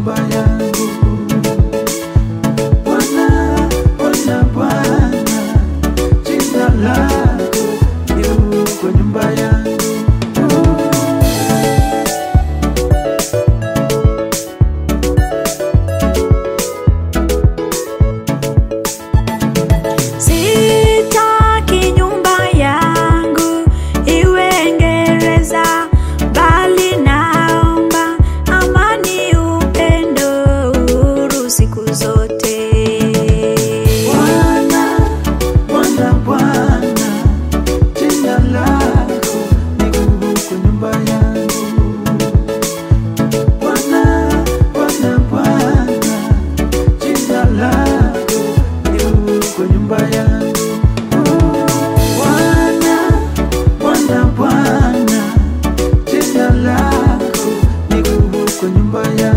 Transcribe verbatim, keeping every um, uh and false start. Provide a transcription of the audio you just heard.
nyumba yangu. Bwana, Bwana, Bwana, jina lako liwe kwa nyumba yangu. Sitaki nyumba yangu iwe gereza, bali naomba amani, upendo, uhuru siku zote. Bwana, Bwana, Bwana, jina lako liwe kwa nyumba yangu. Bwana, Bwana, Bwana, jina lako liwe kwa nyumba yangu. Bwana, Bwana, Bwana, jina lako liwe kwa nyumba yangu.